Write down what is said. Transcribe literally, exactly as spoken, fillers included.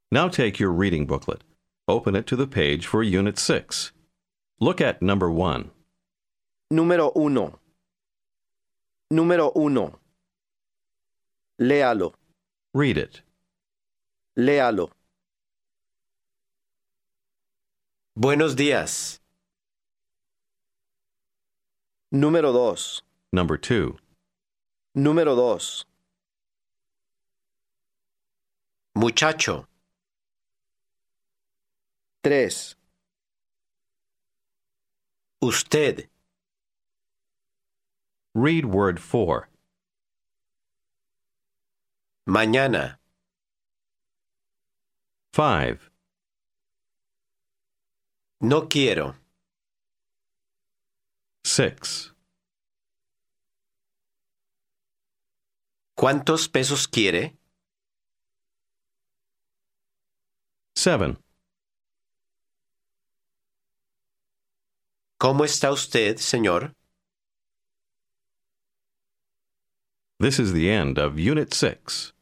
Now take your reading booklet. Open it to the page for Unit six. Look at number one. Número uno. Número uno. Léalo. Read it. Léalo. Buenos días. Número dos. Number two. Número dos. Muchacho. Tres. Usted. Read word four. Mañana. Five. No quiero. Six. ¿Cuántos pesos quiere? Seven. ¿Cómo está usted, señor? This is the end of Unit six.